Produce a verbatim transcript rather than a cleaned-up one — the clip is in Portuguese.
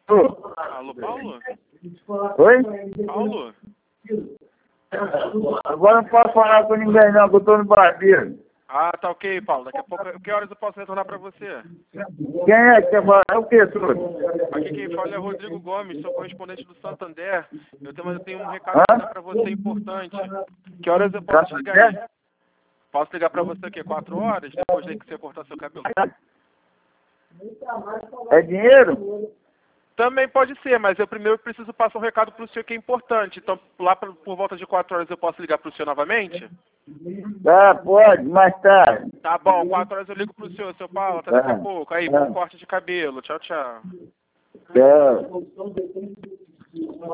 Alô, Paulo? Oi? Paulo? Agora não posso falar com ninguém não, que eu tô no barbeiro. Ah, tá ok, Paulo. Daqui a pouco, que horas eu posso retornar pra você? Quem é que fala? É o que, tudo? Aqui quem fala é Rodrigo Gomes, sou correspondente do Santander. Eu tenho, eu tenho um recado pra dar pra você importante. Que horas eu posso te ligar aí? Posso ligar pra você aqui? Quatro horas? Depois de que você cortar seu cabelo? É dinheiro? Também pode ser, mas eu primeiro preciso passar um recado pro senhor que é importante. Então, lá por, por volta de quatro horas eu posso ligar pro senhor novamente? Tá, pode, mais tarde. Tá bom, quatro horas eu ligo pro senhor, seu Paulo. Até daqui a Tá, pouco. Aí, tá. bom corte de cabelo. Tchau, tchau. Tchau.